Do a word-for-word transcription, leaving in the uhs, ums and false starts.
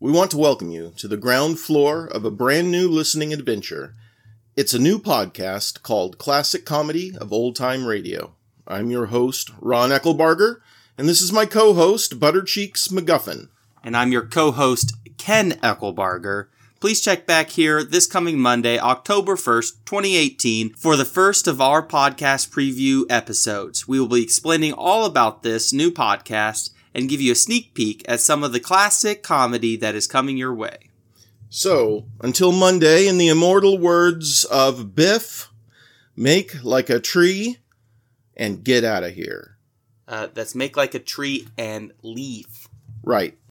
we want to welcome you to the ground floor of a brand new listening adventure. It's a new podcast called Classic Comedy of Old Time Radio. I'm your host, Ron Eckelbarger, and this is my co-host, Buttercheeks McGuffin. And I'm your co-host, Ken Eckelbarger. Please check back here this coming Monday, October first, twenty eighteen, for the first of our podcast preview episodes. We will be explaining all about this new podcast and give you a sneak peek at some of the classic comedy that is coming your way. So, until Monday, in the immortal words of Biff, make like a tree and get out of here. Uh, that's make like a tree and leave. Right.